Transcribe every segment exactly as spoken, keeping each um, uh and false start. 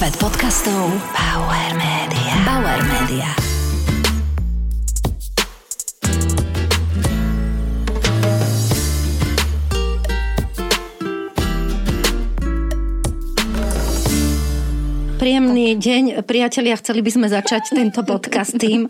Svet podcastov Bauer Media. Bauer Media. Príjemný deň, priatelia, chceli by sme začať tento podcast tým,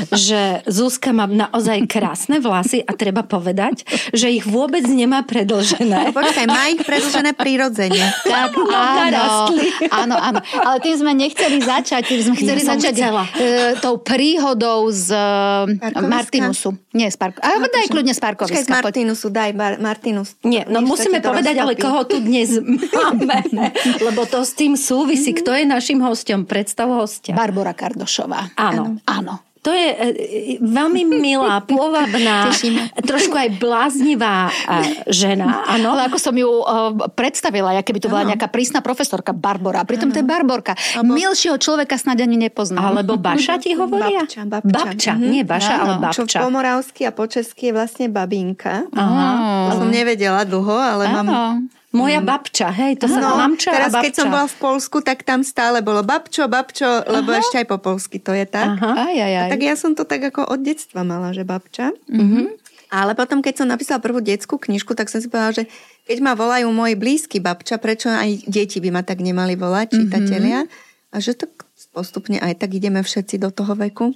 že Zuzka má naozaj krásne vlasy a treba povedať, že ich vôbec nemá predĺžené. Počkaj, má ich predĺžené prirodzene. Tak, áno, áno, áno. Ale tým sme nechceli začať, tým sme chceli ja začať e, tou príhodou z e, Martinusu. Nie, z parku. Ale no, daj kľudne z parkoviska. Počkaj, z Martinusu, daj Bar- Martinus. Nie, no Nič, musíme povedať, ale koho tu dnes máme, lebo to s tým súvisí. Kto je našim hosťom? Predstav hostia. Barbora Kardošová. Áno. Áno. To je e, veľmi milá, pôvabná, trošku aj bláznivá e, žena. Áno. Ale ako som ju uh, predstavila, ja keby to bola ano. Nejaká prísna profesorka Barbora. Pritom ano. To je Barborka. Abo... Milšieho človeka snáď ani nepoznám. Alebo Baša ti hovoria? Babča. Babča, babča. Mm-hmm. Nie Baša, ano. Ale Babča. Čo po moravsky a po česky je vlastne babinka. Aha. To som nevedela dlho, ale ano. mám... Moja babča, hej, to sa no, mamča a babča. Teraz, keď som bola v Poľsku, tak tam stále bolo babčo, babčo, lebo Aha. ešte aj po poľsky to je tak. Aj, aj, aj. Tak ja som to tak ako od detstva mala, že babča. Mhm. Ale potom, keď som napísala prvú detskú knižku, tak som si povedala, že keď ma volajú moji blízky babča, prečo aj deti by ma tak nemali volať, čitatelia? Mm-hmm. A že to postupne aj tak ideme všetci do toho veku.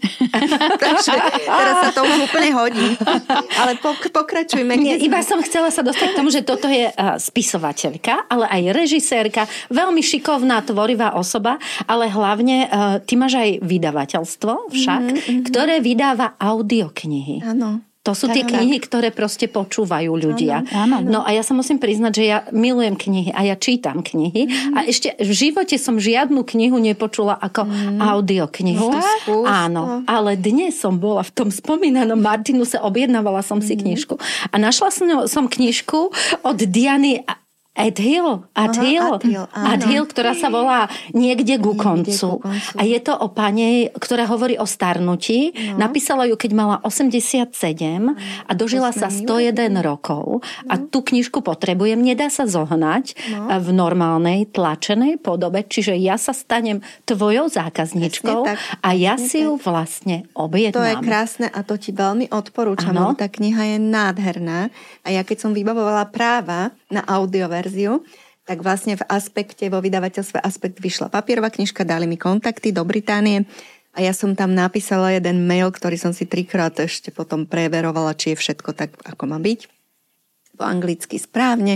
Takže teraz sa to už úplne hodí. Ale pok- pokračujme. Nie, iba som chcela sa dostať k tomu, že toto je uh, spisovateľka, ale aj režisérka, veľmi šikovná, tvorivá osoba, ale hlavne uh, ty máš aj vydavateľstvo však, mm-hmm. ktoré vydáva audioknihy. Áno. To sú tie knihy, ktoré proste počúvajú ľudia. Áno, áno. No a ja sa musím priznať, že ja milujem knihy a ja čítam knihy mm. a ešte v živote som žiadnu knihu nepočula ako mm. audioknihu. Skús, áno, ale dnes som bola v tom spomínanom Martinuse, objednávala som si mm. knižku a našla som, som knižku od Diany Adhill, Adhill, Adhill, Adhill, ktorá sa volá Niekde ku koncu. Niekde ku koncu. A je to o pani, ktorá hovorí o starnutí. No. Napísala ju, keď mala osemdesiatsedem a dožila sa sto jeden rokov. No. A tú knižku potrebujem. Nedá sa zohnať no. v normálnej, tlačenej podobe. Čiže ja sa stanem tvojou zákazničkou a ja si ju vlastne objednám. To je krásne a to ti veľmi odporúčam. Tá kniha je nádherná. A ja keď som vybavovala práva na audioverziu, tak vlastne v aspekte, vo vydavateľstve Aspekt vyšla papierová knižka, dali mi kontakty do Británie a ja som tam napísala jeden mail, ktorý som si trikrát ešte potom preverovala, či je všetko tak, ako má byť. Po anglicky správne.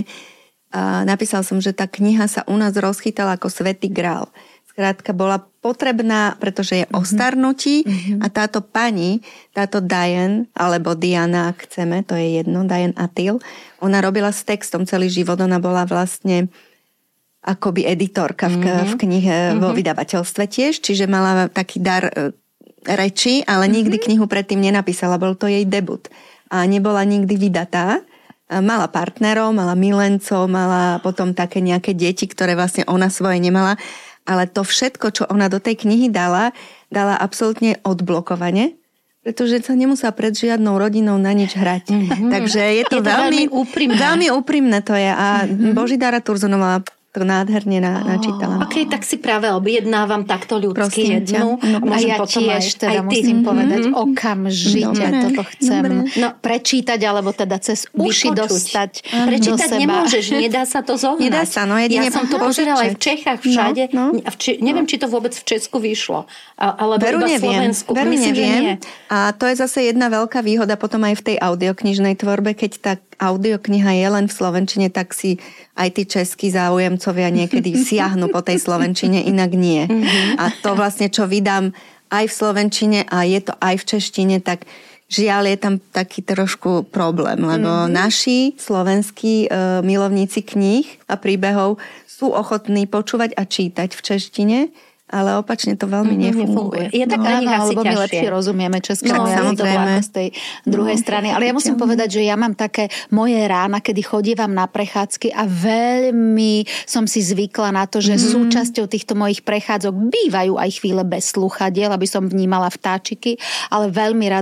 A napísala som, že tá kniha sa u nás rozchytala ako Svätý grál. Skrátka bola potrebná, pretože je mm-hmm. o starnutí mm-hmm. a táto pani, táto Diane, alebo Diana, ak chceme, to je jedno, Diane Adhill, ona robila s textom celý život, ona bola vlastne akoby editorka v, mm-hmm. v knihe mm-hmm. vo vydavateľstve tiež, čiže mala taký dar e, reči, ale nikdy mm-hmm. knihu predtým nenapísala, bol to jej debut. A nebola nikdy vydatá. Mala partnerov, mala milencov, mala potom také nejaké deti, ktoré vlastne ona svoje nemala. Ale to všetko, čo ona do tej knihy dala, dala absolútne odblokovane, pretože sa nemusela pred žiadnou rodinou na nič hrať. Mm-hmm. Takže je to, je to veľmi, veľmi úprimné. Veľmi úprimné to je. A mm-hmm. Božidara Turzonová to nádherne na, oh. načítala. Ok, tak si práve objednávam takto ľudsky jednu. No, a ja tiež teda musím mm-hmm. povedať, okamžite dobre, toto chcem no, prečítať, alebo teda cez uši dostať uh, Prečítať do nemôžeš, nedá sa to zohnať. Nedá sa, no jedine ja som to pozerala aj v Čechách, všade. No, no. V Či- neviem, no. či to vôbec v Česku vyšlo. Alebo Veru iba v neviem. Slovensku. Veru Myslím, neviem. že nie. A to je zase jedna veľká výhoda potom aj v tej audioknižnej tvorbe, keď tá audiokniha je len v slovenčine, tak si aj tí českí záujemcovia niekedy siahnu po tej slovenčine, inak nie. Mm-hmm. A to vlastne, čo vydám aj v slovenčine a je to aj v češtine, tak žiaľ je tam taký trošku problém, lebo mm-hmm. naši slovenskí e, milovníci kníh a príbehov sú ochotní počúvať a čítať v češtine, ale opačne to veľmi mm-hmm, nefunguje. Je tak no, áno, alebo my lepšie rozumieme českému no, jazyku z tej druhej no, strany. Ale ja musím povedať, že ja mám také moje rána, kedy chodívam na prechádzky a veľmi som si zvykla na to, že mm. súčasťou týchto mojich prechádzok bývajú aj chvíle bez sluchadiel, aby som vnímala vtáčiky, ale veľmi rada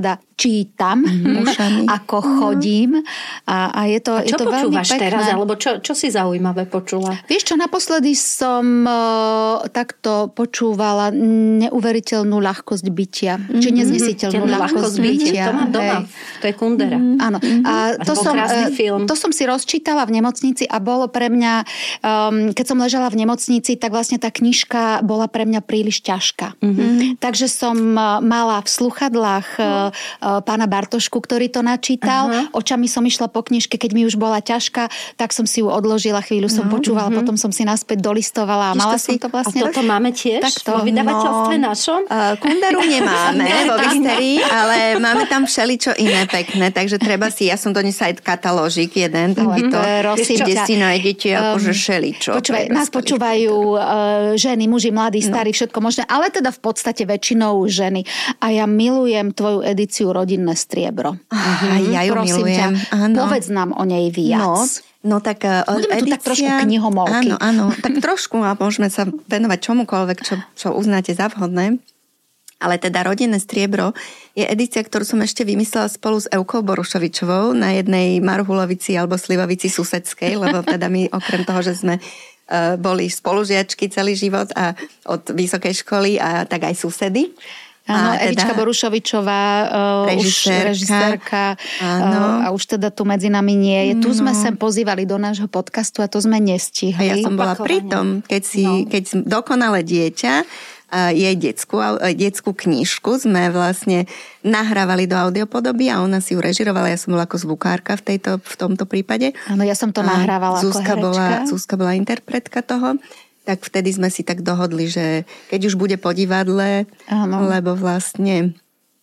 čítam, mm-hmm. ako mm-hmm. chodím. A, a je to, a čo je to počúvaš veľmi pekné. teraz? Alebo čo, čo si zaujímavé počula? Vieš čo, naposledy som uh, takto počúvala neuveriteľnú ľahkosť bytia. Mm-hmm. Či neznesiteľnú mm-hmm. ľahkosť bytia. To mám doma. To je Kundera. Mm-hmm. Áno. A to, som, film. to som si rozčítala v nemocnici a bolo pre mňa, um, keď som ležala v nemocnici, tak vlastne tá knižka bola pre mňa príliš ťažká. Mm-hmm. Takže som mala v sluchadlách uh, pána Bartošku, ktorý to načítal. Uh-huh. Očami som išla po knižke, keď mi už bola ťažká, tak som si ju odložila, chvíľu som uh-huh. počúvala, potom som si naspäť dolistovala a mala som to vlastne... A toto máme tiež takto, vo vydavateľstve no, našom? Uh, Kunderu nemáme vo Vysterii, ale máme tam všeličo iné pekné, takže treba si, ja som donesla aj katalóžik jeden, takýto, kde si nájdete akože všeličo. Počúvaj, nás počúvajú uh, ženy, muži, mladí, starí, no. všetko možné, ale teda v podstate väčšinou ženy. A ja milujem tvoju edíciu Rodinné striebro. Ah, ja ju Prosím milujem. ťa, áno. povedz nám o nej viac. No, no tak uh, budeme edícia, tu tak trošku knihomolky. Áno, áno, tak trošku a môžeme sa venovať čomukoľvek, čo, čo uznáte za vhodné. Ale teda Rodinné striebro je edícia, ktorú som ešte vymyslela spolu s Eukou Borušovičovou na jednej Marhulovici alebo Slivovici susedskej, lebo teda my okrem toho, že sme uh, boli spolužiačky celý život a od vysokej školy a tak aj susedy. Áno, Evička teda Borušovičová, uh, režisérka, už režisérka uh, a už teda tu medzi nami nie je. Tu no. sme sem pozývali do nášho podcastu a to sme nestihli. A ja som bola pri tom, keď, si, no. keď dokonale dieťa a jej detskú, detskú knižku sme vlastne nahrávali do audiopodoby a ona si ju režirovala. Ja som bola ako zvukárka v, tejto, v tomto prípade. Áno, ja som to nahrávala Zuzka ako herečka. Bola, Zuzka bola interpretka toho. Tak vtedy sme si tak dohodli, že keď už bude po divadle, áno. lebo vlastne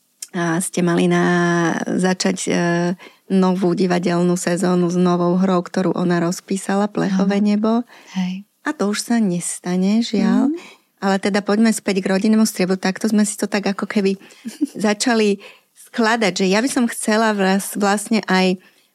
a ste mali na, začať e, novú divadelnú sezónu s novou hrou, ktorú ona rozpísala, Plechové nebo. Hej. A to už sa nestane, žiaľ. Mm. Ale teda poďme späť k Rodinnému striebru. Takto sme si to tak ako keby začali skladať, že ja by som chcela vlastne aj,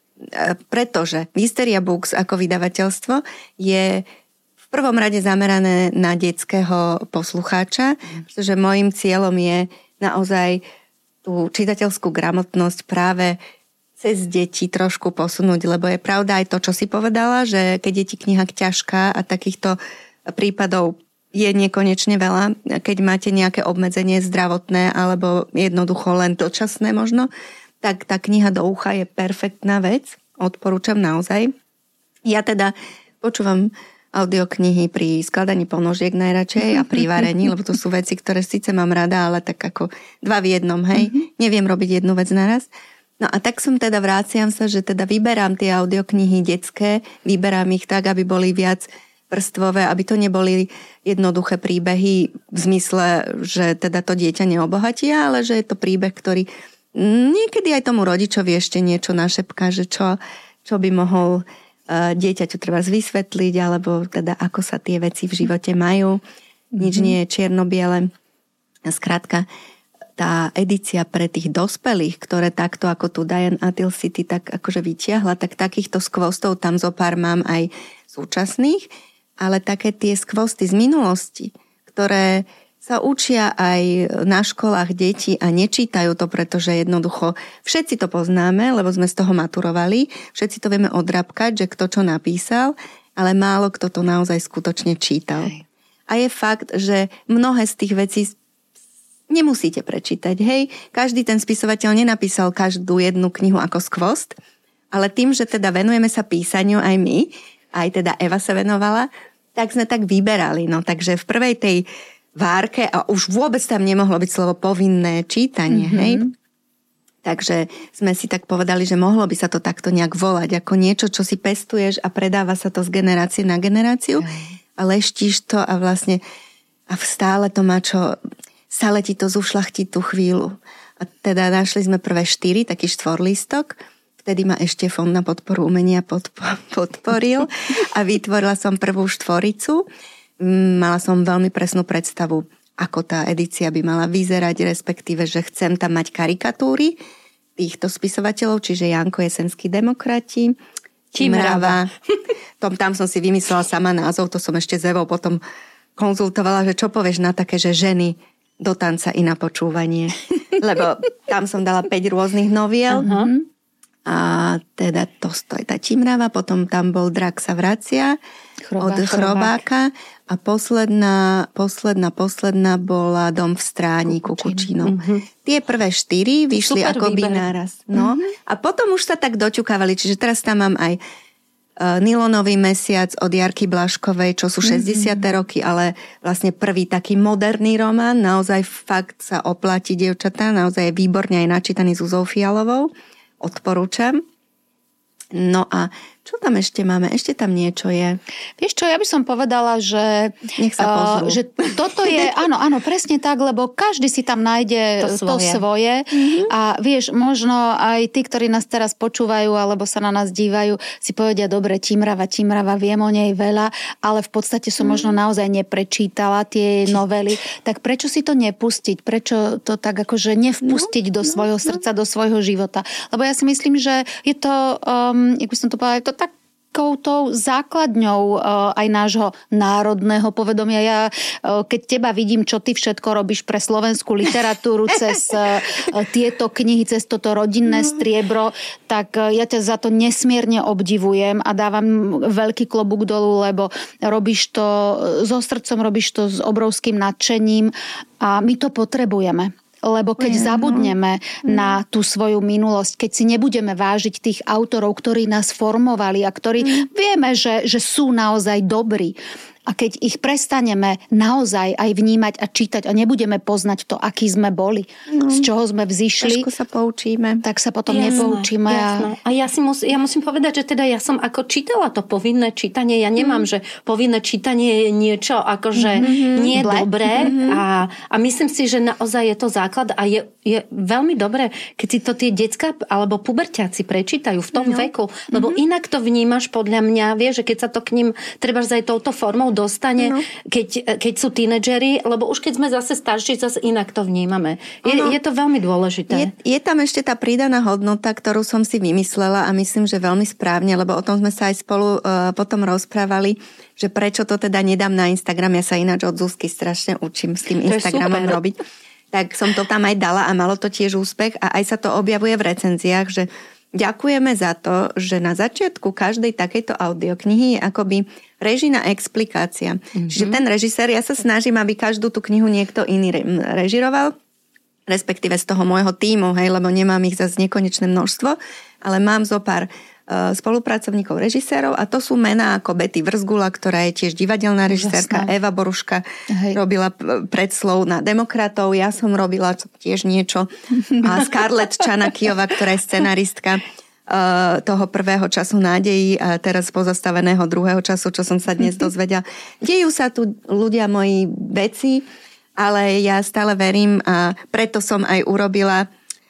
pretože Vysteria Books ako vydavateľstvo je v prvom rade zamerané na detského poslucháča, pretože môjim cieľom je naozaj tú čitateľskú gramotnosť práve cez deti trošku posunúť, lebo je pravda aj to, čo si povedala, že keď je ti kniha ťažká a takýchto prípadov je nekonečne veľa, keď máte nejaké obmedzenie zdravotné alebo jednoducho len dočasné možno, tak tá kniha do ucha je perfektná vec. Odporúčam naozaj. Ja teda počúvam audioknihy pri skladaní ponožiek najradšej a pri varení, lebo to sú veci, ktoré síce mám rada, ale tak ako dva v jednom, hej. Mm-hmm. Neviem robiť jednu vec naraz. No a tak som teda vráciam sa, že teda vyberám tie audioknihy detské, vyberám ich tak, aby boli viac vrstvové, aby to neboli jednoduché príbehy v zmysle, že teda to dieťa neobohatia, ale že je to príbeh, ktorý niekedy aj tomu rodičovi ešte niečo našepká, že čo, čo by mohol uh, dieťaťu treba vysvetliť, alebo teda ako sa tie veci v živote majú. Nič mm-hmm. nie je čierno-biele. Skrátka, tá edícia pre tých dospelých, ktoré takto ako tu Diane Atil City tak akože vytiahla, tak takýchto skvostov tam zo pár mám aj súčasných, ale také tie skvosty z minulosti, ktoré sa učia aj na školách deti a nečítajú to, pretože jednoducho všetci to poznáme, lebo sme z toho maturovali, všetci to vieme odrabkať, že kto čo napísal, ale málo kto to naozaj skutočne čítal. Hej. A je fakt, že mnohé z tých vecí nemusíte prečítať. Hej, každý ten spisovateľ nenapísal každú jednu knihu ako skvost, ale tým, že teda venujeme sa písaniu aj my, aj teda Eva sa venovala, tak sme tak vyberali. No, takže v prvej tej várke, a už vôbec tam nemohlo byť slovo povinné čítanie, mm-hmm. hej. Takže sme si tak povedali, že mohlo by sa to takto nejak volať, ako niečo, čo si pestuješ a predáva sa to z generácie na generáciu mm. a leštíš to a vlastne a stále to má čo, stále ti to zušľachtí tú chvíľu. A teda našli sme prvé štyri, taký štvorlistok. Vtedy ma ešte Fond na podporu umenia podpo- podporil a vytvorila som prvú štvoricu. Mala som veľmi presnú predstavu, ako tá edícia by mala vyzerať, respektíve, že chcem tam mať karikatúry týchto spisovateľov, čiže Janko Jesenský Demokrati, Timrava. Tom, tam som si vymyslela sama názov, to som ešte s Evou potom konzultovala, že čo povieš na také, že ženy do tanca i na počúvanie. lebo tam som dala päť rôznych noviel. Uh-huh. A teda to stojí tá Čimrava, potom tam bol Drak sa vracia Chrobá, od Chrobáka a posledná, posledná, posledná bola Dom v Stráni Kukučínom. Uh-huh. Tie prvé štyri vyšli super akoby náraz. No. Uh-huh. A potom už sa tak doťukávali, čiže teraz tam mám aj uh, Nylonový mesiac od Jarky Blaškovej, čo sú šesťdesiate uh-huh. roky, ale vlastne prvý taký moderný román, naozaj fakt sa oplatí, dievčatá, naozaj je výborne aj načítaný s Zuzou Fialovou. Odporúčam. No a čo tam ešte máme? Ešte tam niečo je. Vieš čo, ja by som povedala, že, Nech sa pozrú. uh, že toto je, áno, áno, presne tak, lebo každý si tam nájde to svoje. To svoje. Mm-hmm. A vieš, možno aj tí, ktorí nás teraz počúvajú alebo sa na nás dívajú, si povedia, dobre, Čimrava, Čimrava, viem o nej veľa, ale v podstate som mm-hmm. možno naozaj neprečítala tie novely. Tak prečo si to nepustiť? Prečo to tak akože nevpustiť no, do svojho no, srdca, no. do svojho života? Lebo ja si myslím, že je to, um, jak by som to povedala, to takou základňou aj nášho národného povedomia. Ja keď teba vidím, čo ty všetko robíš pre slovenskú literatúru cez tieto knihy, cez toto rodinné striebro, tak ja ťa za to nesmierne obdivujem a dávam veľký klobúk dolu, lebo robíš to so srdcom, robíš to s obrovským nadšením a my to potrebujeme. Lebo keď yeah, zabudneme no. na tú svoju minulosť, keď si nebudeme vážiť tých autorov, ktorí nás formovali a ktorí mm. vieme, že, že sú naozaj dobrí. A keď ich prestaneme naozaj aj vnímať a čítať a nebudeme poznať to, aký sme boli, no, z čoho sme vzišli, sa poučíme. Tak sa potom jasné, nepoučíme. Jasné. A ja, si mus, ja musím povedať, že teda ja som ako čítala to povinné čítanie. Ja nemám, mm. že povinné čítanie je niečo akože mm-hmm. nie je dobré. Mm-hmm. A, a myslím si, že naozaj je to základ a je, je veľmi dobré, keď si to tie decká alebo puberťáci prečítajú v tom no. veku. Lebo mm-hmm. inak to vnímaš podľa mňa, vieš, že keď sa to k ním trebárs aj touto formou dostane, no. keď, keď sú tínedžeri, lebo už keď sme zase starší, zase inak to vnímame. Je, je to veľmi dôležité. Je, je tam ešte tá pridaná hodnota, ktorú som si vymyslela a myslím, že veľmi správne, lebo o tom sme sa aj spolu uh, potom rozprávali, že prečo to teda nedám na Instagram. Ja sa ináč od Zuzky strašne učím s tým to Instagramom robiť. Tak som to tam aj dala a malo to tiež úspech a aj sa to objavuje v recenziách, že ďakujeme za to, že na začiatku každej takejto audioknihy je akoby režijná explikácia. Mm-hmm. Čiže ten režisér, ja sa snažím, aby každú tú knihu niekto iný režiroval, respektíve z toho môjho tímu, hej, lebo nemám ich zase nekonečné množstvo, ale mám zo pár uh, spolupracovníkov režisérov a to sú mená ako Betty Vrzgula, ktorá je tiež divadelná režisérka, Eva Boruška hej. robila predslov na Demokratov, ja som robila tiež niečo a Scarlett Čanakijová, ktorá je scenaristka uh, toho prvého času nádejí a teraz pozastaveného druhého času, čo som sa dnes dozvedela. Dejú sa tu ľudia moji veci, ale ja stále verím a preto som aj urobila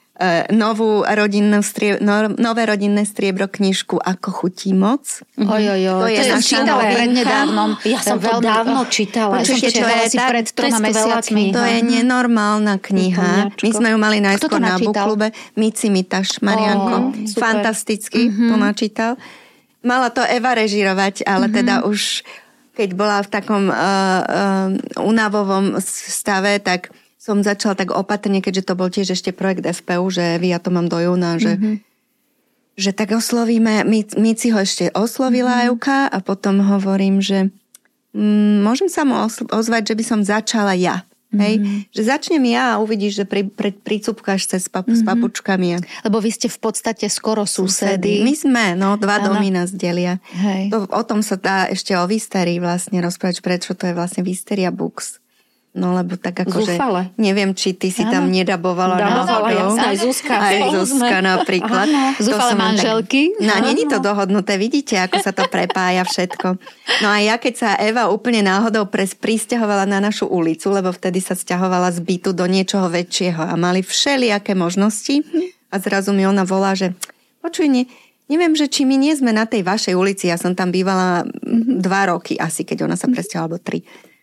novú rodinnú strie, no, nové rodinné striebro knižku Ako chutí moc. Ojojo, to je, to je naša prednedávnom. Ja som to veľmi, dávno čítala. Počujete, to je, pred troma mesiacmi. To je nenormálna kniha. My sme ju mali najskôr na Bookklube. Mici Mitaš, Marianko. Oh, fantasticky mm-hmm. to načítal. Mala to Eva režirovať, ale mm-hmm. teda už keď bola v takom uh, uh, unavovom stave, tak som začala tak opatrne, keďže to bol tiež ešte projekt ef pé ú, že ja to mám do júna, že, mm-hmm. že tak oslovíme, Mici ho ešte oslovila mm-hmm. Euka a potom hovorím, že mm, môžem sa mu ozvať, že by som začala ja. Mm-hmm. Hej? Že začnem ja a uvidíš, že pri, pri, pricupkáš cez pap, mm-hmm. s papučkami. Lebo vy ste v podstate skoro susedy. My sme, no, dva ano. Domy nás delia. To, o tom sa dá ešte o Vysterii vlastne rozprávať, prečo to je vlastne Vysteria Books. No lebo tak akože, neviem, či ty si ano. Tam nedabovala Dabovala, náhodou. Aj Zuzka. Aj Zuzka napríklad. Zúfale manželky. Tak, no nie je to dohodnuté, vidíte, ako sa to prepája všetko. No a ja keď sa Eva úplne náhodou pres prisťahovala na našu ulicu, lebo vtedy sa sťahovala z bytu do niečoho väčšieho a mali všelijaké možnosti a zrazu mi ona volá, že počuj, ne, neviem, že či my nie sme na tej vašej ulici, ja som tam bývala dva roky asi, keď ona sa presťahovala, alebo tri.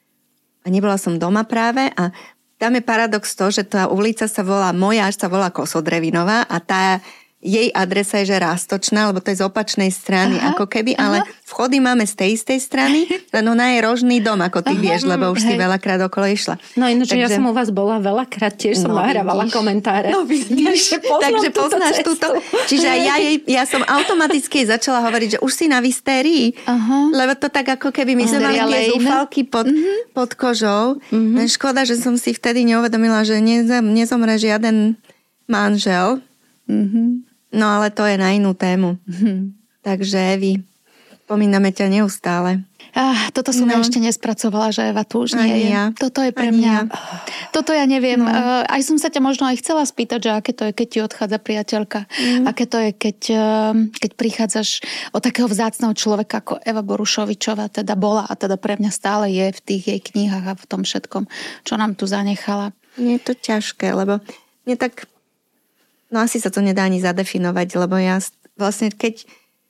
A nebola som doma práve a tam je paradox to, že tá ulica sa volá, moja až sa volá Kosodrevinová a tá jej adresa je, že Rastočná, lebo to je z opačnej strany, aha, ako keby, aha. ale vchody máme z tej istej strany, len ona je Rožný dom, ako ty aha, vieš, lebo už hej. si veľakrát okolo išla. No ináč, takže... ja som u vás bola veľakrát, tiež som no, nahrávala vidíš. komentáre. No vidíš, takže poznáš túto. Čiže aj ja, jej, ja som automaticky začala hovoriť, že už si na vystérii, aha. lebo to tak ako keby my sme mali tie zúfalky pod, mm-hmm. pod kožou. Mm-hmm. Škoda, že som si vtedy neuvedomila, že nezomre žiaden manžel. Mm-hmm. No ale to je na inú tému. Hmm. Takže Evi, pomíname ťa neustále. Ah, toto som no. ja ešte nespracovala, že Eva tu už nie je. Ja. Toto je pre Ani mňa. Ja. Toto ja neviem. No. Uh, aj som sa ťa možno aj chcela spýtať, že aké to je, keď ti odchádza priateľka. Mm. Aké to je, keď, uh, keď prichádzaš od takého vzácneho človeka ako Eva Borušovičová, teda bola a teda pre mňa stále je v tých jej knihách a v tom všetkom, čo nám tu zanechala. Nie je to ťažké, lebo mne tak... No asi sa to nedá ani zadefinovať, lebo ja vlastne keď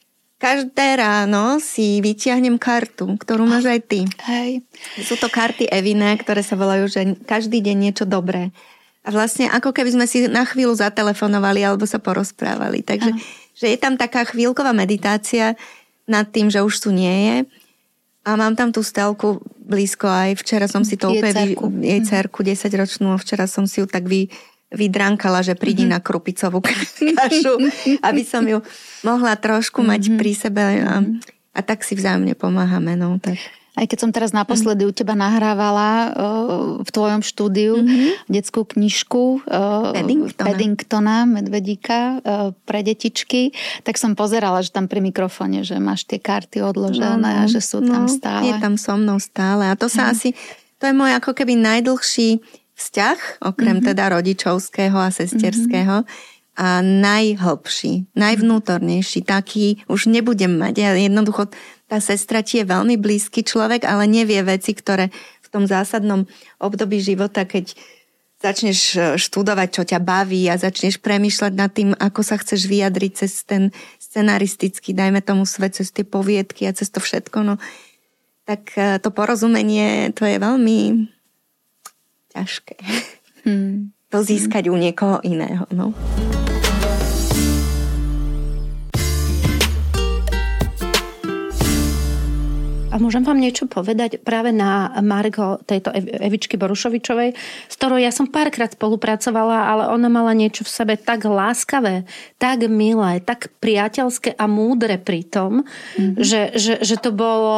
každé ráno si vytiahnem kartu, ktorú máš aj ty. Hej. Sú to karty Evine, ktoré sa volajú, že každý deň niečo dobré. A vlastne ako keby sme si na chvíľu zatelefonovali alebo sa porozprávali. Takže že je tam taká chvíľková meditácia nad tým, že už tu nie je. A mám tam tú Stelku blízko aj. Včera som si to jej úplne... Cerku. Jej cerku desaťročnú. Včera som si ju tak vy... vydrankala, že prídi mm-hmm. na krupicovú kašu, aby som ju mohla trošku mm-hmm. mať pri sebe a, a tak si vzájomne pomáhame. No, tak. Aj keď som teraz naposledy mm-hmm. u teba nahrávala uh, v tvojom štúdiu mm-hmm. detskú knižku uh, Paddingtona. Paddingtona, Medvedíka uh, pre detičky, tak som pozerala, že tam pri mikrofóne, že máš tie karty odložené no, a že sú no, tam stále. Je tam so mnou stále a to sa mm. asi, to je môj ako keby najdlhší vzťah, okrem mm-hmm. teda rodičovského a sesterského mm-hmm. a najhlbší, najvnútornejší, taký už nebudem mať. Ja jednoducho, tá sestra ti je veľmi blízky človek, ale nevie veci, ktoré v tom zásadnom období života, keď začneš študovať, čo ťa baví a začneš premýšľať nad tým, ako sa chceš vyjadriť cez ten scenaristický, dajme tomu svet, cez tie poviedky a cez to všetko, no tak to porozumenie, to je veľmi ťažké. Hmm. To získať hmm. u niekoho iného. No. A môžem vám niečo povedať práve na margo tejto Evičky Borušovičovej, s ktorou ja som párkrát spolupracovala, ale ona mala niečo v sebe tak láskavé, tak milé, tak priateľské a múdre pritom, mm-hmm. že, že, že to bolo...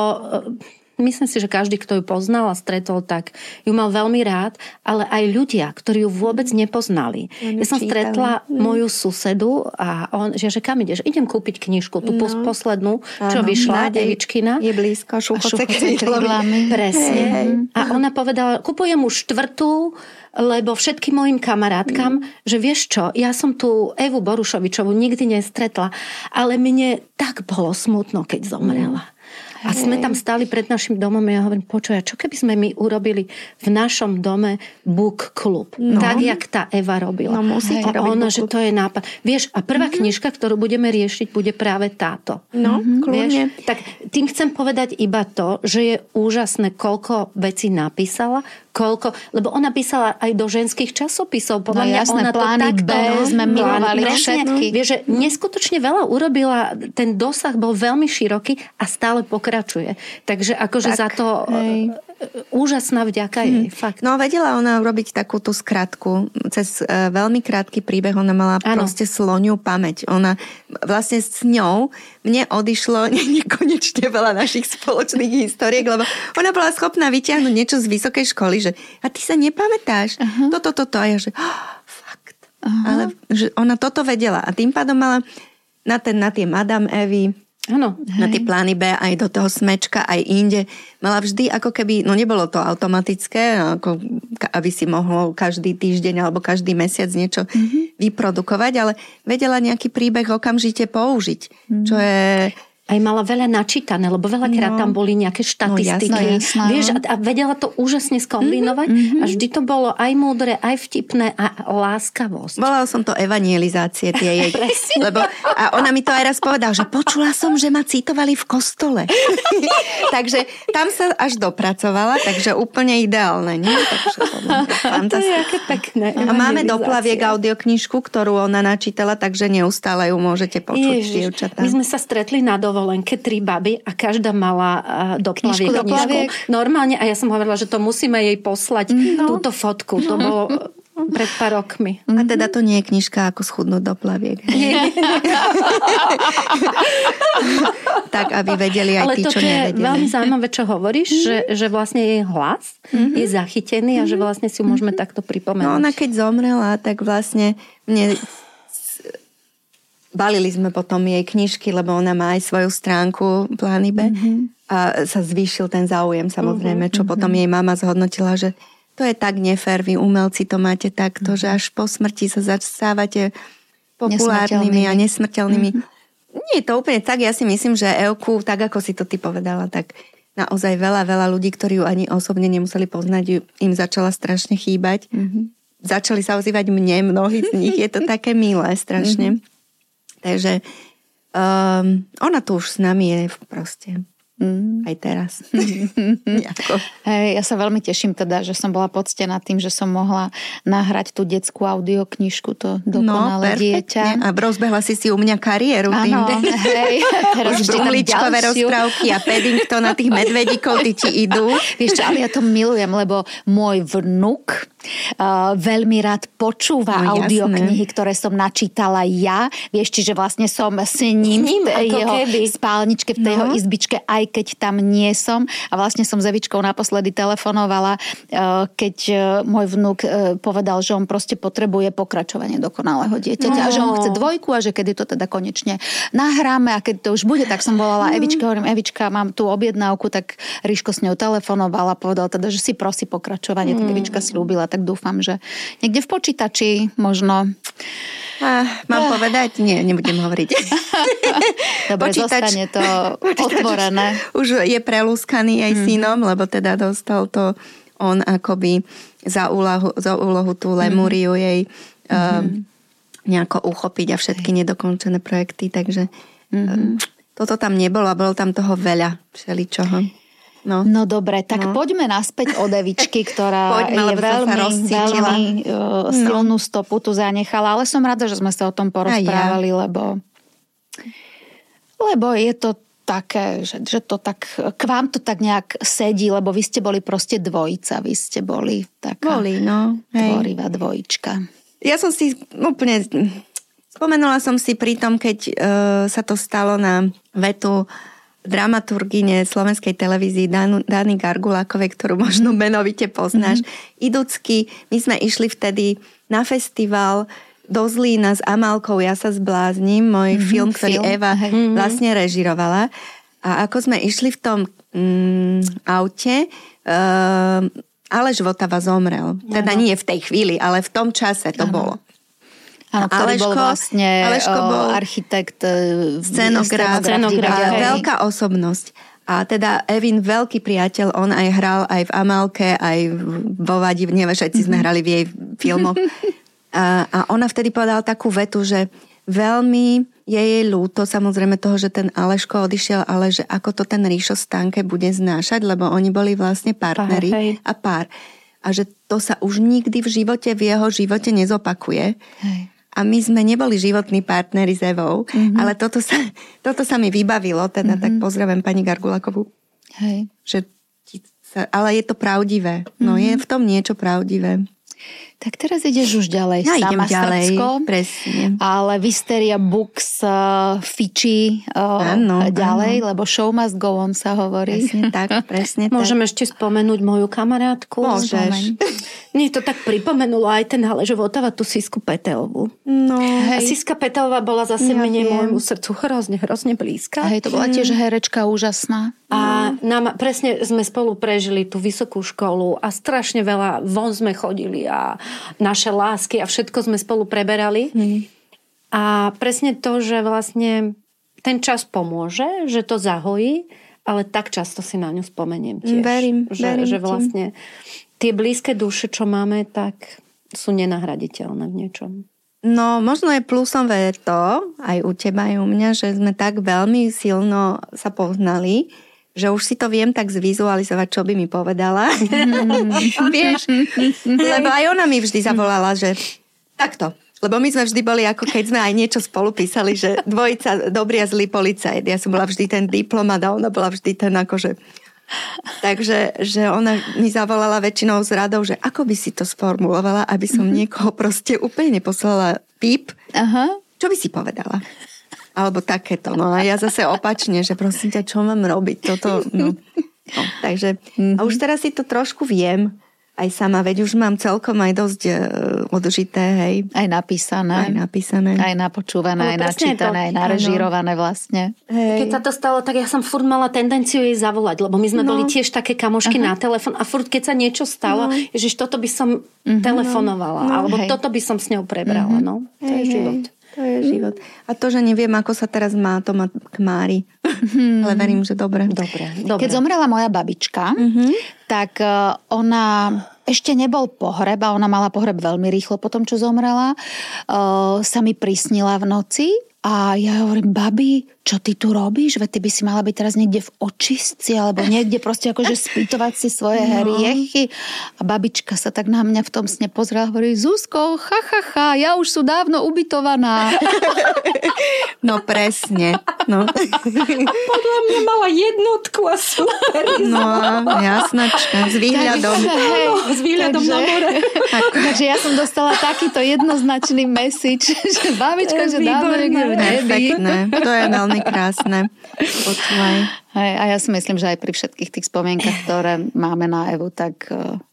Myslím si, že každý, kto ju poznal a stretol, tak ju mal veľmi rád, ale aj ľudia, ktorí ju vôbec nepoznali. Ja, ja som stretla mm. moju susedu a on, že, že kam ideš? Idem kúpiť knižku, tú no. poslednú, čo ano, vyšla, Evičkina. Je blízko, Šuchoce krídlami. Presne. Hey. A ona povedala, kupujem už štvrtú, lebo všetkým mojim kamarátkam, mm. že vieš čo, ja som tu Evu Borušovičovú nikdy nestretla, ale mne tak bolo smutno, keď zomrela. Mm. A sme tam stáli pred našim domom a ja hovorím, počuj, čo keby sme my urobili v našom dome book club? No. Tak, jak tá Eva robila. No musíte robiť ona, že to je nápad. Vieš, a prvá mm-hmm. knižka, ktorú budeme riešiť, bude práve táto. No, mm-hmm. kľudne. Tak tým chcem povedať iba to, že je úžasné, koľko vecí napísala, koľko, lebo ona písala aj do ženských časopisov. Podľa no, mňa jasné, ona to plány takto... B sme milovali všetky. Vieš, že neskutočne veľa urobila, ten dosah bol veľmi široký a stále pokračuje. Takže akože tak, za to hej. úžasná vďaka jej. Hmm. Fakt. No vedela ona urobiť takú tú skratku. Cez uh, veľmi krátky príbeh ona mala ano. proste sloniu pamäť. Ona vlastne s ňou mne odišlo nekonečne veľa našich spoločných historiek, lebo ona bola schopná vyťahnuť niečo z vysokej školy, že a ty sa nepamätáš? Uh-huh. Toto, toto. A ja, že oh, fakt. Uh-huh. Ale že ona toto vedela. A tým pádom mala na, ten, na tie Madame Evy, ano, na tie plány B, aj do toho Smečka, aj inde. Mala vždy ako keby, no nebolo to automatické, ako, aby si mohol každý týždeň alebo každý mesiac niečo mm-hmm. vyprodukovať, ale vedela nejaký príbeh okamžite použiť, mm-hmm. čo je Aj mala veľa načítané, lebo veľakrát no. tam boli nejaké štatistiky. No, jasné, jasné. Vieš, a, a vedela to úžasne skombinovať mm-hmm. a vždy to bolo aj múdre, aj vtipné a láskavosť. Volala som to evangelizácie tie jej. Lebo, a ona mi to aj raz povedala, že počula som, že ma citovali v kostole. Takže tam sa až dopracovala, takže úplne ideálne. Nie? Takže to je aké pekné. A máme doplaviek audioknižku, ktorú ona načítala, takže neustále ju môžete počuť, dievčatá. My sme sa stretli na dovolenke, tri baby a každá mala uh, doplaviek, knižku, doplaviek. Normálne a ja som hovorila, že to musíme jej poslať, no. túto fotku. To bolo pred pár rokmi. A teda to nie je knižka ako schudnúť do plaviek. Tak, aby vedeli aj tí, čo nevedeli. Ale to je veľmi zaujímavé, čo hovoríš, mm-hmm. že, že vlastne jej hlas mm-hmm. je zachytený mm-hmm. a že vlastne si ju môžeme mm-hmm. takto pripomenúť. No ona keď zomrela, tak vlastne mne... Balili sme potom jej knižky, lebo ona má aj svoju stránku Plány B. Mm-hmm. A sa zvýšil ten záujem, samozrejme, čo mm-hmm. potom jej mama zhodnotila, že to je tak nefér, vy umelci to máte takto, mm-hmm. že až po smrti sa zastávate populárnymi a nesmrteľnými. Mm-hmm. Nie je to úplne tak, ja si myslím, že Evku, tak ako si to ty povedala, tak naozaj veľa, veľa ľudí, ktorí ju ani osobne nemuseli poznať, im začala strašne chýbať. Mm-hmm. Začali sa ozývať mne, mnohí z nich, je to také milé strašne. Mm-hmm. Takže um, ona tu už s nami je proste. Mm. Aj teraz. Hej, ja sa veľmi teším teda, že som bola poctená tým, že som mohla nahrať tú detskú audioknižku, to dokonalé no, dieťa. A rozbehla si si u mňa kariéru. Áno, hej. Už bruhličkové rozprávky a Paddington na tých medvedíkov, ty ti idú. Vieš čo, ale ja to milujem, lebo môj vnuk uh, veľmi rád počúva no, audioknihy, ktoré som načítala ja. Vieš, čiže vlastne som s ním v jeho keby. spálničke, v tej no. jeho izbičke, aj keď tam nie som. A vlastne som s Evičkou naposledy telefonovala, keď môj vnuk povedal, že on proste potrebuje pokračovanie dokonalého dieťaťa no. a že on chce dvojku a že kedy to teda konečne nahráme a keď to už bude, tak som volala Evičke, hovorím, Evička, mám tu objednávku, tak Ríško s ňou telefonovala, povedal teda, že si prosí pokračovanie, tak Evička slúbila, tak dúfam, že niekde v počítači možno... Ah, mám ah. povedať? Nie, nebudem hovoriť. Dobre, počítač, zostane to počítač otvorené. Už, už je prelúskaný aj mm. synom, lebo teda dostal to on akoby za úlohu, za úlohu tú Lemuriu mm. jej mm. Um, nejako uchopiť a všetky nedokončené projekty, takže mm. um, toto tam nebolo a bolo tam toho veľa všeličoho. No. no dobre, tak no. poďme naspäť od Evičky, ktorá Poďme, je veľmi, veľmi uh, silnú no. stopu tu zanechala, ale som rada, že sme sa o tom porozprávali, ja. lebo lebo je to také, že, že to tak, k vám to tak nejak sedí, lebo vy ste boli proste dvojica, vy ste boli taká boli, no. tvorivá dvojička. Ja som si úplne, spomenula som si pri tom, keď uh, sa to stalo na vetu dramaturgine slovenskej televízii Danu, Dany Gargulákovej, ktorú možno menovite poznáš. Mm-hmm. Idúcky, my sme išli vtedy na festival do Zlína s Amálkou Ja sa zblázním, môj mm-hmm, film, ktorý film. Eva mm-hmm. vlastne režirovala. A ako sme išli v tom mm, aute, uh, Aleš Votava zomrel. Teda ano. Nie v tej chvíli, ale v tom čase to ano. bolo. Áno, ktorý Aleško, bol vlastne Aleško bol architekt, scenograf, scenograf veľká osobnosť. A teda Evin, veľký priateľ, on aj hral aj v Amálke, aj vo Vadivne, všetci sme hrali v jej filmoch. A, a ona vtedy povedala takú vetu, že veľmi je jej ľúto, samozrejme toho, že ten Aleško odišiel, ale že ako to ten Ríšo Stanke bude znášať, lebo oni boli vlastne partneri a pár. A že to sa už nikdy v živote, v jeho živote nezopakuje. Hej. A my sme neboli životní partneri s Evou, mm-hmm. ale toto sa, toto sa mi vybavilo, teda mm-hmm. tak pozdravujem pani Gargulákovú. Hej. Že, ale je to pravdivé. No mm-hmm. je v tom niečo pravdivé. Tak teraz ideš už ďalej. Ja sama idem ďalej, Srbsko, presne. Ale Wisteria Books uh, fičí uh, áno, ďalej, áno. lebo show must go on sa hovorí. Presne tak, presne tak. Môžem ešte spomenúť moju kamarátku? Môžeš. Mne to tak pripomenulo aj ten Aleš Votava, tú Sisku Petelovú. No. A Siska Petelová bola zase ja menej môjmu srdcu hrozne, hrozne blízka. Hej, to bola tiež herečka úžasná. A nám, presne sme spolu prežili tú vysokú školu a strašne veľa von sme chodili a naše lásky a všetko sme spolu preberali. Mm. A presne to, že vlastne ten čas pomôže, že to zahojí, ale tak často si na ňu spomeniem tiež. Verím, že, verím že vlastne tie blízke duše, čo máme, tak sú nenahraditeľné v niečom. No, možno je plusom ver to, aj u teba, aj u mňa, že sme tak veľmi silno sa poznali, že už si to viem tak zvizualizovať, čo by mi povedala. Vieš? Lebo aj ona mi vždy zavolala, že takto. Lebo my sme vždy boli, ako keď sme aj niečo spolu písali, že dvojica dobrý a zlý policajt. Ja som bola vždy ten diplomat a ona bola vždy ten akože... Takže že ona mi zavolala väčšinou s radou, že ako by si to sformulovala, aby som niekoho proste úplne neposlala píp. Aha. Čo by si povedala? Alebo takéto. No a ja zase opačne, že prosím ťa, čo mám robiť? Toto, no. No, takže, a už teraz si to trošku viem, aj sama, veď už mám celkom aj dosť uh, odžité, hej. Aj napísané. Aj napísané. Aj napočúvané, aj načítané, aj narežírované vlastne. Hej. Keď sa to stalo, tak ja som furt mala tendenciu jej zavolať, lebo my sme no. boli tiež také kamošky Aha. na telefon a furt, keď sa niečo stalo, no. ježiš, toto by som mm-hmm. telefonovala, no. alebo hej. toto by som s ňou prebrala, mm-hmm. no. To hej, je život. Hej. To je život. A to, že neviem, ako sa teraz má, to má k Mári. Hmm. Ale verím, že dobre. Dobre, dobre. Keď zomrela moja babička, mm-hmm. tak ona... Ešte nebol pohreb a ona mala pohreb veľmi rýchlo po tom, čo zomrela. Uh, sa mi prisnila v noci a ja hovorím, babi, čo ty tu robíš? Veď ty by si mala byť teraz niekde v očistci alebo niekde proste akože spýtovať si svoje no. hriechy. A babička sa tak na mňa v tom sne pozrela a hovorí, Zuzko, ha, ha, ha, ja už sú dávno ubytovaná. No presne. No. A podľa mňa mala jednotku a super. No, jasnačka. S výhľadom. Takže, hej, s výhľadom takže, na more. Takže ja som dostala takýto jednoznačný message, že babička, že dávno niekde v nebi. Perfektné. To je veľmi krásne. Počúvaj. Hej, a ja si myslím, že aj pri všetkých tých spomienkach, ktoré máme na Evu, tak,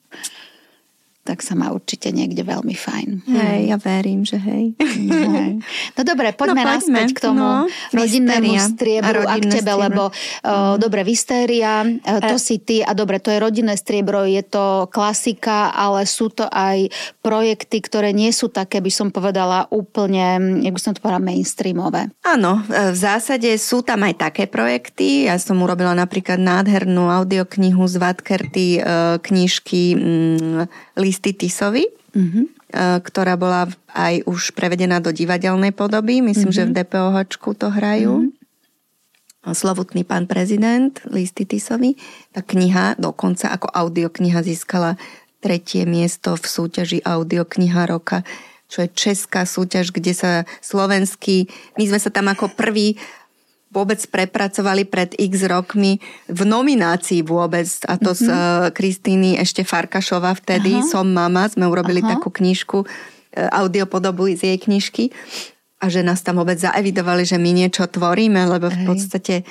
tak sa má určite niekde veľmi fajn. Hej, ja verím, že hej. hej. No dobre, poďme, no, poďme naspäť k tomu no, rodinnému striebru a k tebe, striebro. lebo uh, dobre, Vistéria, uh, to e... si ty a dobre, to je rodinné striebro, je to klasika, ale sú to aj projekty, ktoré nie sú také, by som povedala, úplne, jak by som to povedala, mainstreamové. Áno, v zásade sú tam aj také projekty. Ja som urobila napríklad nádhernú audioknihu z Vatkerty, uh, knižky um, Listy Tisovi, mm-hmm. ktorá bola aj už prevedená do divadelnej podoby. Myslím, mm-hmm. že v DPOHčku to hrajú. Mm-hmm. Slovutný pán prezident, Listy Tisovi. Tá kniha dokonca ako audiokniha získala tretie miesto v súťaži Audiokniha roka, čo je česká súťaž, kde sa slovenský... My sme sa tam ako prvý vôbec prepracovali pred x rokmi v nominácii vôbec. A to mm-hmm. z Kristýny ešte Farkašova vtedy, Aha. Som mama, sme urobili Aha. takú knižku, audiopodobu z jej knižky. A že nás tam vôbec zaevidovali, že my niečo tvoríme, lebo v podstate...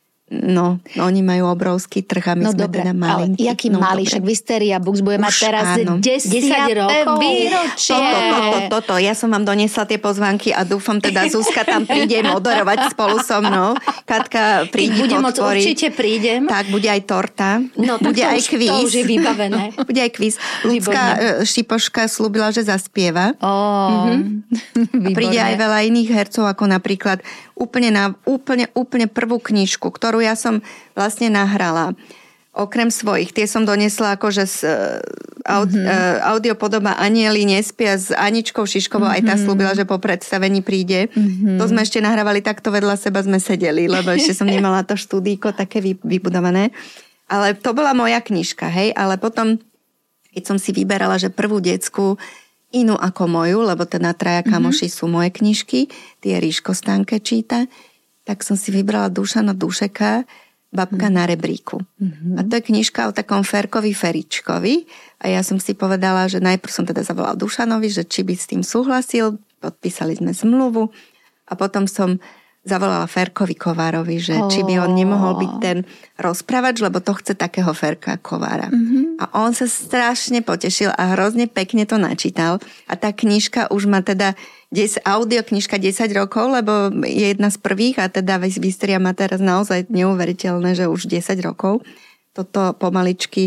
No, no, oni majú obrovský trh a my no, sme dobre, teda malinký. Ale jaký no, malý, však Vistéria Books bude mať teraz desať rokov. Výročie. Toto, toto, toto. Ja som vám doniesla tie pozvánky a dúfam teda Zuzka tam príde moderovať spolu so mnou. Katka príde, budem môcť, určite prídem. Tak, bude aj torta. No, bude aj kvíz. To už je vybavené. Bude aj kvíz. Ľudská Šipoška slúbila, že zaspieva. Oh, mhm. Príde aj veľa iných hercov, ako napríklad úplne, na, úplne, úplne prvú knižku, ktorú ja som vlastne nahrala. Okrem svojich, tie som donesla akože z aud, mm-hmm. audiopodoba Anieli nespia s Aničkou Šiškovou, mm-hmm. aj tá slúbila, že po predstavení príde. Mm-hmm. To sme ešte nahrávali takto vedľa seba, sme sedeli, lebo ešte som nemala to štúdíko také vybudované. Ale to bola moja knižka, hej, ale potom, keď som si vyberala, že prvú decku inú ako moju, lebo teda traja kamoši mm-hmm. sú moje knižky, tie Ríško Stanke číta, tak som si vybrala Dušana Dušeka, Babka mm-hmm. na rebríku. Mm-hmm. A to je knižka o takom Ferkovi Feričkovi a ja som si povedala, že najprv som teda zavolala Dušanovi, že či by s tým súhlasil, podpísali sme zmluvu a potom som zavolala Ferkovi Kovárovi, že oh. či by on nemohol byť ten rozprávač, lebo to chce takého Ferka Kovára. Mm-hmm. A on sa strašne potešil a hrozne pekne to načítal. A tá knižka už má teda audio knižka desať rokov, lebo je jedna z prvých a teda Vistéria má teraz naozaj neuveriteľné, že už desať rokov. Toto pomaličky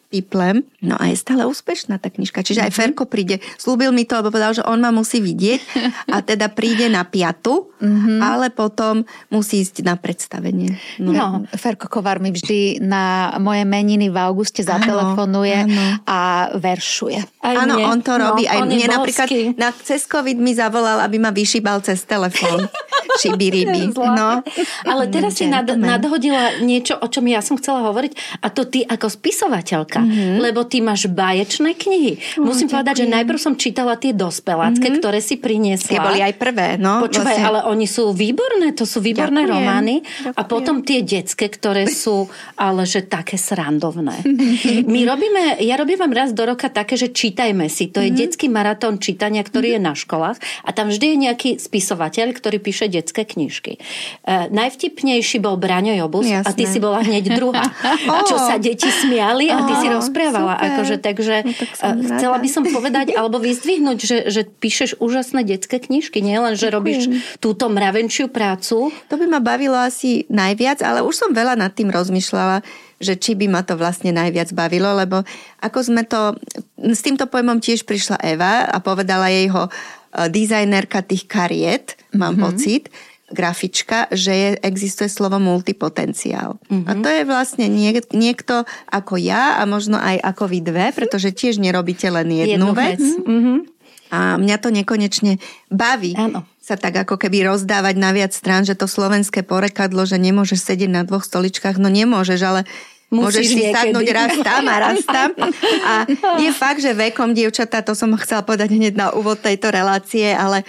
Piplem. No a je stále úspešná tá knižka. Čiže aj Ferko príde, slúbil mi to, lebo povedal, že on ma musí vidieť a teda príde na piatu, mm-hmm. ale potom musí ísť na predstavenie. No. no, Ferko Kovar mi vždy na moje meniny v auguste zatelefonuje áno, áno. a veršuje. Áno, on to robí. No, aj mne napríklad na, cez COVID mi zavolal, aby ma vyšíbal cez telefón. Šibiribi. No. Ale teraz si nad, nadhodila niečo, o čom ja som chcela hovoriť, a to ty ako spisovateľka. Mm-hmm. Lebo ty máš báječné knihy. Oh, Musím ďakujem. povedať, že najprv som čítala tie dospelácké, mm-hmm. ktoré si priniesla. Tie boli aj prvé, no. Počúvaj, vlastne. Ale oni sú výborné, to sú výborné ďakujem. romány. Ďakujem. A potom tie detské, ktoré sú, ale že také srandovné. My robíme, ja robím vám raz do roka také, že čítajme si. To je mm-hmm. detský maratón čítania, ktorý mm-hmm. je na školách. A tam vždy je nejaký spisovateľ, ktorý píše detské knižky. E, najvtipnejší bol Braňo Jobus Jasné. a ty si bola hneď druhá. A čo sa deti smiali a ty si rozprávala. Akože, takže no, tak chcela by som povedať alebo vyzdvihnúť, že, že píšeš úžasné detské knižky. Nie len, že Ďakujem. robíš túto mravenčiu prácu. To by ma bavilo asi najviac, ale už som veľa nad tým rozmýšľala, že či by ma to vlastne najviac bavilo, lebo ako sme to, s týmto pojmom tiež prišla Eva a povedala jej ho dizajnerka tých kariet, mám mm-hmm. pocit, grafička, že je, existuje slovo multipotenciál. Mm-hmm. A to je vlastne niek- niekto ako ja a možno aj ako vy dve, pretože tiež nerobíte len jednu, jednu vec. Mm-hmm. A mňa to nekonečne baví Áno. sa tak ako keby rozdávať na viac strán, že to slovenské porekadlo, že nemôžeš sedieť na dvoch stoličkách, no nemôžeš, ale Musíš môžeš si niekedy. sadnúť raz tam a raz tam. A je fakt, že vekom, dievčatá, to som chcela povedať hneď na úvod tejto relácie, ale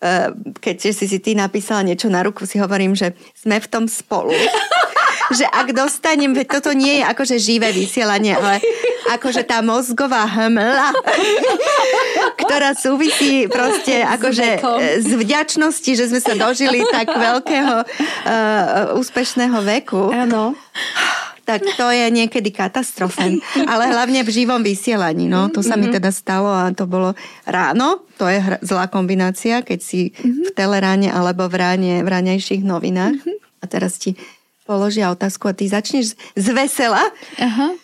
keď si si ty napísala niečo na ruku, si hovorím, že sme v tom spolu. Že ak dostanem, veď toto nie je akože živé vysielanie, ale akože tá mozgová hmla, ktorá súvisí proste akože z vďačnosti, že sme sa dožili tak veľkého uh, úspešného veku. Áno. Tak to je niekedy katastrofa. Ale hlavne v živom vysielaní. No. To sa mi teda stalo a to bolo ráno. To je zlá kombinácia, keď si v teleráne alebo v ráne, v ráňajších novinách. A teraz ti položia otázku a ty začneš z vesela. Aha.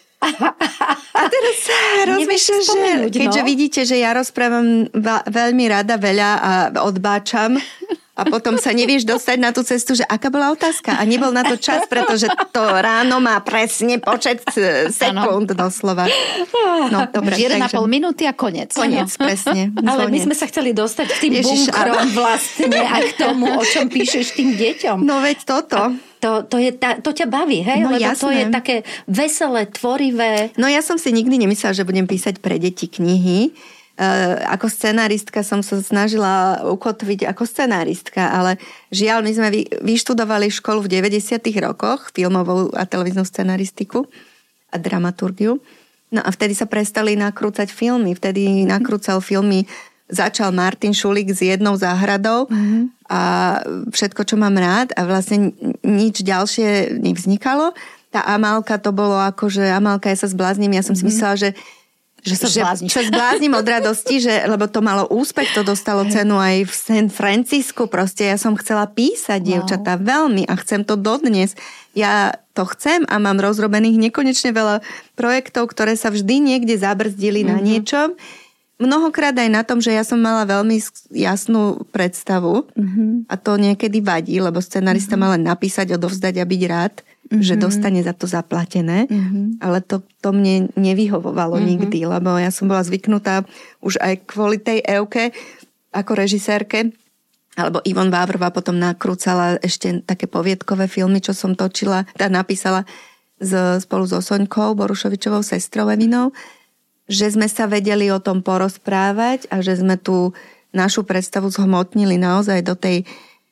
A teraz rozmýšľam, že keďže no? vidíte, že ja rozprávam veľmi rada veľa a odbáčam a potom sa nevieš dostať na tú cestu, že aká bola otázka a nebol na to čas, pretože to ráno má presne počet sekúnd doslova. No, dobre, jeden a pol minúty a konec. Konec, presne. Ale my sme sa chceli dostať k tým Ježiš, bunkrom vlastne a k tomu, o čom píšeš tým deťom. No veď toto. To, to, je ta, to ťa baví, hej? No, Lebo jasné. to je také veselé, tvorivé. No ja som si nikdy nemyslela, že budem písať pre deti knihy. Uh, ako scenáristka som sa snažila ukotviť ako scenáristka, ale žiaľ, my sme vy, vyštudovali školu v deväťdesiatych rokoch, filmovú a televíznu scenaristiku a dramaturgiu. No a vtedy sa prestali nakrúcať filmy. Vtedy nakrúcal filmy začal Martin Šulík s Jednou záhradou mm-hmm. a všetko, čo mám rád a vlastne nič ďalšie nevznikalo. Tá Amálka to bolo ako, že Amálka, ja sa zblázním, ja som mm-hmm. si myslela, že Že sa zblázniš. Že sa zbláznim od radosti, že, lebo to malo úspech, to dostalo cenu aj v San Francisku. Proste ja som chcela písať, wow. dievčatá, veľmi a chcem to dodnes. Ja to chcem a mám rozrobených nekonečne veľa projektov, ktoré sa vždy niekde zabrzdili mm-hmm. na niečom. Mnohokrát aj na tom, že ja som mala veľmi jasnú predstavu mm-hmm. a to niekedy vadí, lebo scenarista mm-hmm. má len napísať, odovzdať a byť rád, mm-hmm. že dostane za to zaplatené, mm-hmm. ale to, to mne nevyhovovalo mm-hmm. nikdy, lebo ja som bola zvyknutá už aj kvôli tej Evke ako režisérke, alebo Ivon Vávrová potom nakrúcala ešte také poviedkové filmy, čo som točila, tá napísala z, spolu so Soňkou Borušovičovou sestrou Evinou, že sme sa vedeli o tom porozprávať a že sme tú našu predstavu zhmotnili naozaj do tej,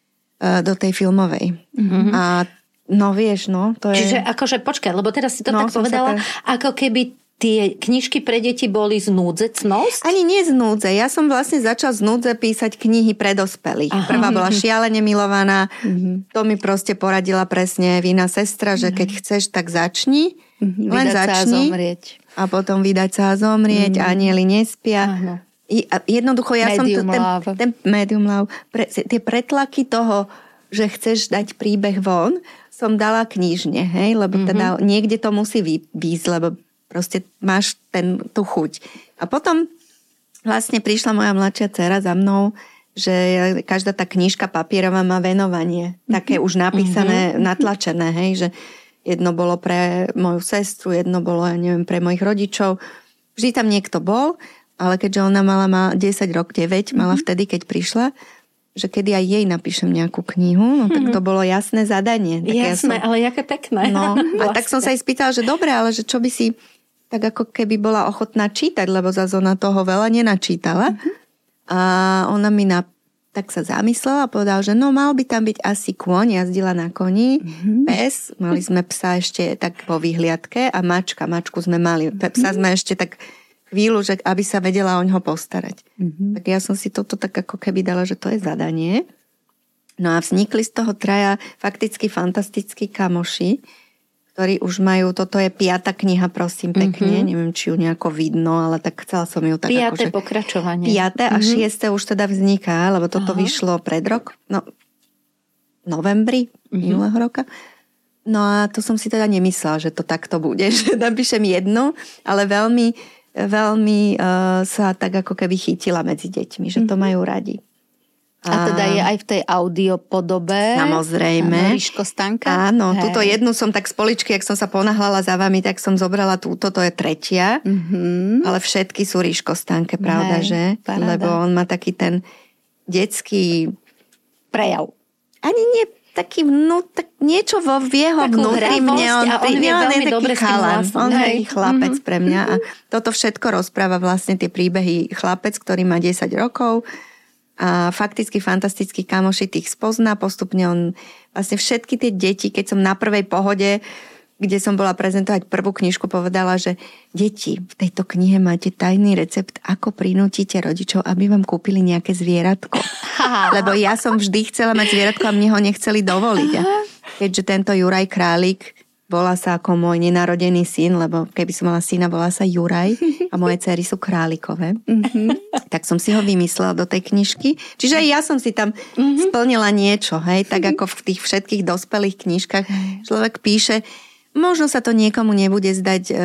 do tej filmovej. Mm-hmm. A no vieš, no, to je... Čiže akože, počkaj, lebo teraz si to no, tak povedala, pre... ako keby tie knižky pre deti boli z núdzecnosť? Ani nie z núdze. Ja som vlastne začal z núdze písať knihy pre dospelých. Aha. Prvá bola Šialene milovaná. Mm-hmm. To mi proste poradila presne Vina sestra, že keď chceš, tak začni. Mm-hmm. Len vydať začni. Sa a zomrieť. A potom vydať sa a zomrieť. Mm-hmm. Anieli nespia. Áno. I, a jednoducho ja medium som... Ten, love. ten medium love. Pre, tie pretlaky toho, že chceš dať príbeh von, som dala knižne, hej? Lebo mm-hmm. teda niekde to musí výjsť, lebo proste máš ten, tú chuť. A potom vlastne prišla moja mladšia dcera za mnou, že každá tá knižka papierová má venovanie. Mm-hmm. Také už napísané, mm-hmm. natlačené, hej, že jedno bolo pre moju sestru, jedno bolo, ja neviem, pre mojich rodičov. Vždy tam niekto bol, ale keďže ona mala má desať rok, deväť, mm-hmm. mala vtedy, keď prišla, že kedy aj jej napíšem nejakú knihu, no tak to bolo jasné zadanie. Tak jasné, ja som, ale jaké pekné. No, a tak som sa jej spýtala, že dobre, ale že čo by si tak ako keby bola ochotná čítať, lebo zase ona toho veľa nenačítala. Uh-huh. A ona mi na, tak sa zamyslela a povedala, že no mal by tam byť asi kôň, jazdila na koni, uh-huh. pes, mali sme psa ešte tak po vyhliadke a mačka, mačku sme mali. Psa sme ešte tak chvíľu, že aby sa vedela o ňoho postarať. Uh-huh. Tak ja som si toto tak ako keby dala, že to je zadanie. No a vznikli z toho traja fakticky fantastickí kamoši, ktorí už majú, toto je piata kniha, prosím, pekne, mm-hmm. neviem, či ju nejako vidno, ale tak chcela som ju tak piaté akože... pokračovanie. Piaté a mm-hmm. šieste už teda vzniká, lebo toto Aha. vyšlo pred rok, no, novembri mm-hmm. minulého roka. No a to som si teda nemyslela, že to takto bude, že napíšem jednu, ale veľmi, veľmi uh, sa tak ako keby chytila medzi deťmi, že to mm-hmm. majú radi. A teda je aj v tej audiopodobe. Samozrejme. Ríško Stanka. Áno, hej. Túto jednu som tak z poličky, jak som sa ponáhľala za vami, tak som zobrala túto, to je tretia. Mm-hmm. Ale všetky sú Ríško Stanke, pravda, hej, že? Paráda. Lebo on má taký ten detský prejav. Ani nie taký, no tak niečo vo v jeho vnútri mne. On, a on vie veľmi dobre s tým hlasom. On je taký chlapec mm-hmm. pre mňa. A toto všetko rozpráva vlastne tie príbehy chlapec, ktorý má desať rokov. A fakticky fantastický kamoši tých spozná. Postupne on vlastne všetky tie deti, keď som na prvej pohode, kde som bola prezentovať prvú knižku, povedala, že deti, v tejto knihe máte tajný recept, ako prinútite rodičov, aby vám kúpili nejaké zvieratko. Lebo ja som vždy chcela mať zvieratko a mne ho nechceli dovoliť. A keďže tento Juraj Králik volá sa ako môj nenarodený syn, lebo keby som mala syna, volá sa Juraj a moje dcery sú Králikové. Mm-hmm. Tak som si ho vymyslela do tej knižky. Čiže aj ja som si tam mm-hmm. splnila niečo, hej, tak ako v tých všetkých dospelých knižkách človek píše, možno sa to niekomu nebude zdať e,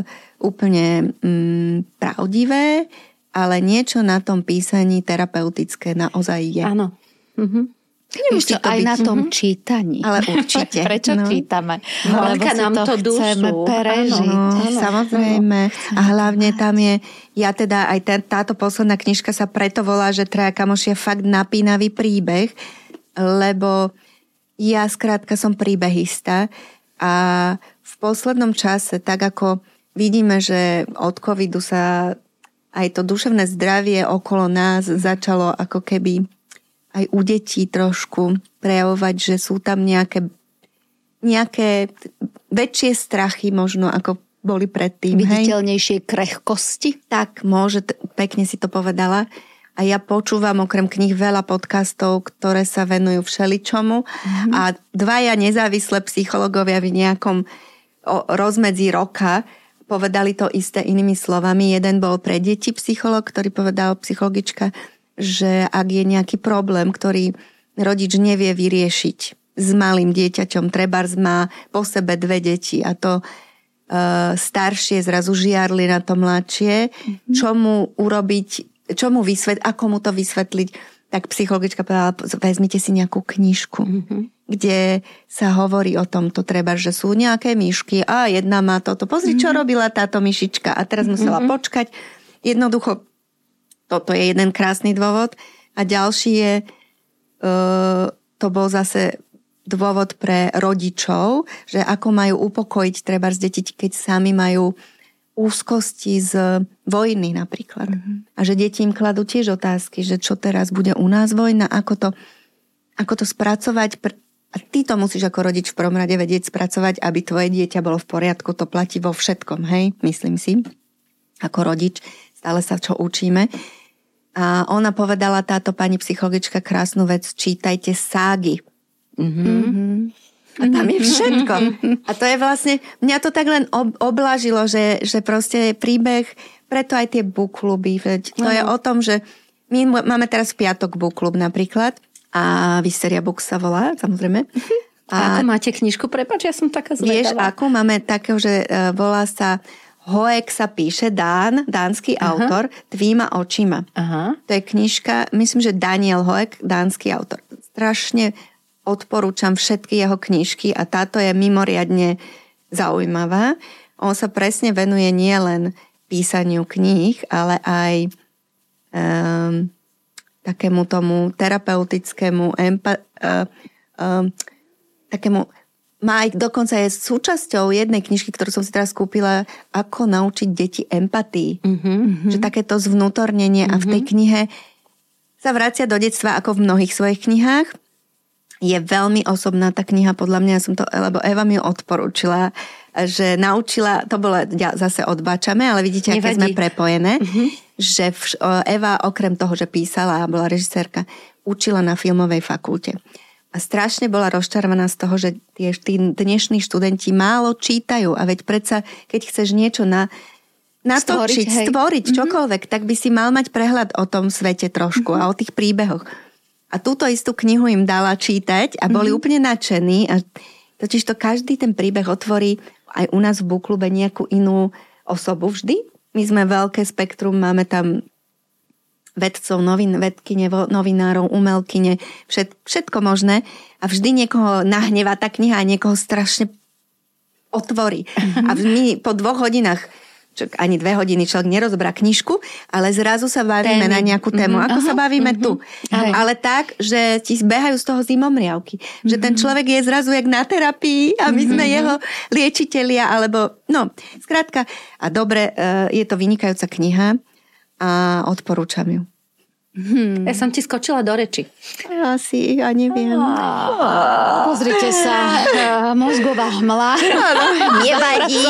úplne mm, pravdivé, ale niečo na tom písaní terapeutické naozaj je. Áno. Mhm. Nemusí to aj byť. Na tom čítaní. Ale určite. Prečo no. čítame? No, lebo si nám to, to chceme dušu. Prežiť. No, samozrejme. A hlavne tam je, ja teda aj ten, táto posledná knižka sa preto volá, že Traja kamoši je fakt napínavý príbeh, lebo ja skrátka som príbehista a v poslednom čase, tak ako vidíme, že od covidu sa aj to duševné zdravie okolo nás začalo ako keby aj u detí trošku prejavovať, že sú tam nejaké, nejaké väčšie strachy možno, ako boli predtým. Viditeľnejšie hej? Krehkosti? Tak, môže, pekne si to povedala. A ja počúvam okrem kníh veľa podcastov, ktoré sa venujú všeličomu. Mm-hmm. A dvaja nezávislé psychológovia v nejakom o, rozmedzi roka povedali to isté inými slovami. Jeden bol pre deti psychológ, ktorý povedal psychologička, že ak je nejaký problém, ktorý rodič nevie vyriešiť s malým dieťaťom, trebárs má po sebe dve deti a to uh, staršie zrazu žiarli na to mladšie, mm-hmm. čo mu urobiť, čo mu vysvetliť, ako mu to vysvetliť, tak psychologička povedala, vezmite si nejakú knižku, mm-hmm. kde sa hovorí o tomto trebárs, že sú nejaké myšky a jedna má toto, pozri, čo mm-hmm. robila táto myšička a teraz musela mm-hmm. počkať. Jednoducho toto je jeden krásny dôvod. A ďalší je, uh, to bol zase dôvod pre rodičov, že ako majú upokojiť trebárs deti, keď sami majú úzkosti z vojny napríklad. Mm-hmm. A že deti im kladú tiež otázky, že čo teraz bude u nás vojna, ako to, ako to spracovať. A ty to musíš ako rodič v prvom rade vedieť spracovať, aby tvoje dieťa bolo v poriadku. To platí vo všetkom, hej? Myslím si. Ako rodič stále sa čo učíme. A ona povedala, táto pani psychologička, krásnu vec, čítajte ságy. Mm-hmm. A tam je všetko. A to je vlastne, mňa to tak len oblažilo, že, že proste príbeh, preto aj tie bookcluby. To je o tom, že my máme teraz v piatok bookclub napríklad a Vysteria Books sa volá, samozrejme. A, a ako máte knižku? Prepáč, ja som taká zvedavá. Vieš, ako máme takého, že volá sa Hoek sa píše, Dán, dánsky Aha. autor, Tvýma očima. Aha. To je knižka, myslím, že Daniel Hoek, dánsky autor. Strašne odporúčam všetky jeho knižky a táto je mimoriadne zaujímavá. On sa presne venuje nielen písaniu kníh, ale aj um, takému tomu terapeutickému empa- uh, uh, takému má aj dokonca je súčasťou jednej knižky, ktorú som si teraz kúpila, ako naučiť deti empatii. Mm-hmm. Že takéto zvnútornenie mm-hmm. a v tej knihe sa vracia do detstva ako v mnohých svojich knihách. Je veľmi osobná tá kniha, podľa mňa, som to, lebo Eva mi ju odporúčila, že naučila, to bolo zase odbáčame, ale vidíte, Nevadí. aké sme prepojené, mm-hmm. že Eva okrem toho, že písala a bola režisérka, učila na filmovej fakulte. A strašne bola rozčarovaná z toho, že tie tí dnešní študenti málo čítajú. A veď predsa, keď chceš niečo na, natočiť, stvoriť, stvoriť mm-hmm. čokoľvek, tak by si mal mať prehľad o tom svete trošku mm-hmm. a o tých príbehoch. A túto istú knihu im dala čítať a boli mm-hmm. úplne nadšení. A totiž to každý ten príbeh otvorí aj u nás v Bookklube nejakú inú osobu vždy. My sme veľké spektrum, máme tam vedcov, novin, vedkyne, novinárov, umelkyne, všet, všetko možné a vždy niekoho nahnevá tá kniha a niekoho strašne otvorí. Mm-hmm. A my po dvoch hodinách, čo, ani dve hodiny človek nerozbrá knižku, ale zrazu sa bavíme Témy. na nejakú tému. Mm-hmm. Ako Aha. sa bavíme mm-hmm. tu. Aj. Ale tak, že ti zbehajú z toho zimomriavky. Mm-hmm. Že ten človek je zrazu jak na terapii a my mm-hmm. sme jeho liečitelia, alebo no, skrátka. A dobre, je to vynikajúca kniha a odporúčam ju. Hmm. Ja som ti skočila do reči. Asi, ja neviem. Oh. Pozrite sa, mozgová hmla. Nevadí.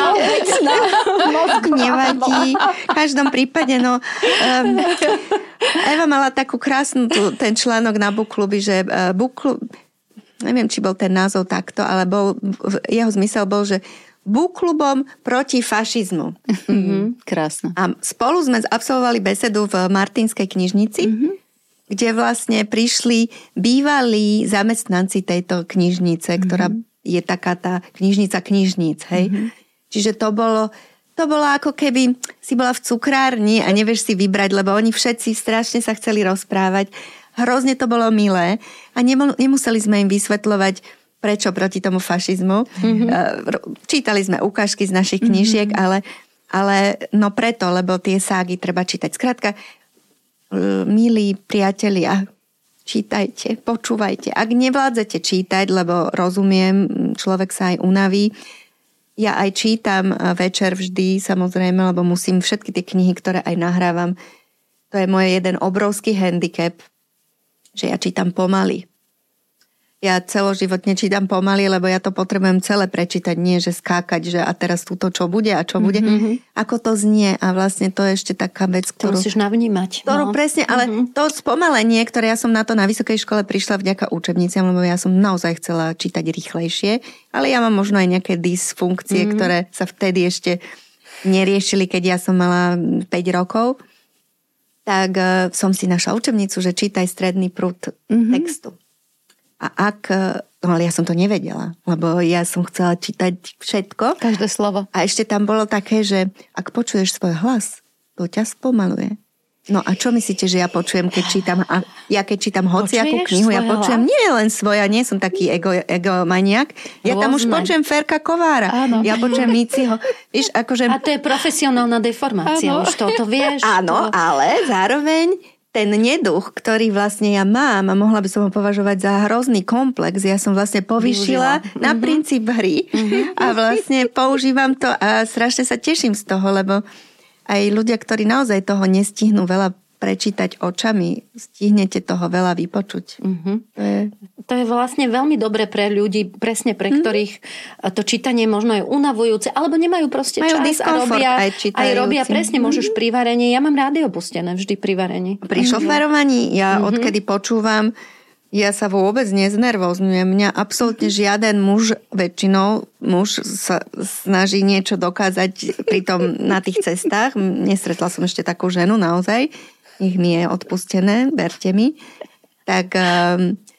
Nevadí. V každom prípade, no... Um, Eva mala takú krásnu tu, ten článok na Bookklube, že uh, Bookklub, neviem, či bol ten názov takto, ale bol, jeho zmysel bol, že Bookklubom proti fašizmu. Mm-hmm. Krásne. A spolu sme absolvovali besedu v Martinskej knižnici, mm-hmm. kde vlastne prišli bývalí zamestnanci tejto knižnice, mm-hmm. ktorá je taká tá knižnica knižníc, hej. Mm-hmm. Čiže to bolo, to bolo ako keby si bola v cukrárni a nevieš si vybrať, lebo oni všetci strašne sa chceli rozprávať. Hrozne to bolo milé a nemuseli sme im vysvetľovať prečo proti tomu fašizmu. Mm-hmm. Čítali sme ukážky z našich knížiek, mm-hmm. ale, ale no preto, lebo tie ságy treba čítať. Skrátka, milí priatelia, čítajte, počúvajte. Ak nevládzete čítať, lebo rozumiem, človek sa aj unaví. Ja aj čítam večer vždy, samozrejme, lebo musím všetky tie knihy, ktoré aj nahrávam. To je môj jeden obrovský handicap, že ja čítam pomaly. Ja celoživotne čítam pomaly, lebo ja to potrebujem celé prečítať, nie že skákať, že a teraz túto čo bude a čo bude. Mm-hmm. Ako to znie a vlastne to je ešte taká vec, ktorú... To musíš navnímať. Ktorú no. presne, ale mm-hmm. to spomalenie, ktoré ja som na to na vysokej škole prišla vďaka učebniciam, lebo ja som naozaj chcela čítať rýchlejšie, ale ja mám možno aj nejaké dysfunkcie, mm-hmm. ktoré sa vtedy ešte neriešili, keď ja som mala päť rokov. Tak uh, som si našla učebnicu, že čítaj stredný prúd mm-hmm. textu. A ak, no ale ja som to nevedela, lebo ja som chcela čítať všetko. Každé slovo. A ešte tam bolo také, že ak počuješ svoj hlas, to ťa spomaluje. No a čo myslíte, že ja počujem, keď čítam, a ja keď čítam hociakú knihu, ja počujem hlas? Nie len svoja, nie som taký ego, egomaniak, ja Rôzne. Tam už počujem Ferka Kovára, Áno. ja počujem Miciho. Víš, akože... A to je profesionálna deformácia, Áno. už to, to vieš. Áno, to... ale zároveň ten neduch, ktorý vlastne ja mám a mohla by som ho považovať za hrozný komplex, ja som vlastne povyšila Využila. na mm-hmm. princíp hry mm-hmm. a vlastne používam to a strašne sa teším z toho, lebo aj ľudia, ktorí naozaj toho nestihnú veľa prečítať očami, stihnete toho veľa vypočuť. Mm-hmm. To, je... to je vlastne veľmi dobre pre ľudí, presne pre mm-hmm. ktorých to čítanie možno je unavujúce, alebo nemajú proste Majú čas a robia, aj, aj robia presne, mm-hmm. môžeš pri varení. Ja mám rádio pustené vždy pri varení. Pri mm-hmm. šoférovaní ja mm-hmm. odkedy počúvam, ja sa vôbec neznervozňujem. Mňa absolútne žiaden muž, väčšinou muž sa snaží niečo dokázať pri tom na tých cestách. Nestretla som ešte takú ženu naozaj. Nech mi je odpustené, verte mi. Tak um,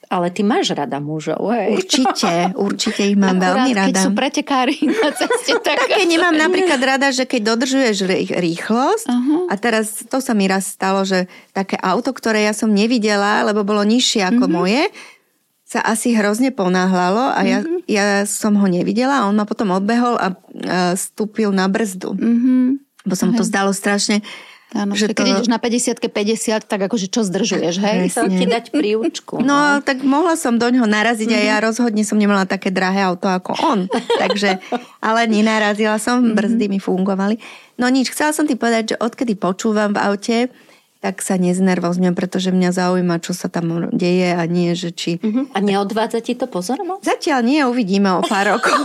Ale ty máš rada mužov, hej? Určite, určite ich mám akurát, veľmi rada. keď sú pretekári na ceste, tak... Také nemám napríklad rada, že keď dodržuješ rýchlosť, uh-huh. a teraz to sa mi raz stalo, že také auto, ktoré ja som nevidela, lebo bolo nižšie ako uh-huh. moje, sa asi hrozne ponáhľalo a ja, uh-huh. ja som ho nevidela a on ma potom odbehol a, a stúpil na brzdu. Uh-huh. Bo som uh-huh. to zdalo strašne... Áno, že keď to... ideš na päťdesiatke päťdesiat, tak akože čo zdržuješ, hej? Chcem ti dať príučku. No, no, tak mohla som doňho naraziť mm-hmm. a ja rozhodne som nemala také drahé auto ako on. Takže, ale nenarazila som, mm-hmm. brzdy mi fungovali. No nič, chcela som ti povedať, že odkedy počúvam v aute, tak sa neznervozňujem, pretože mňa zaujíma, čo sa tam deje a nie, že či... Uh-huh. A neodvádza ti to pozornosť? Zatiaľ nie, uvidíme o pár rokov.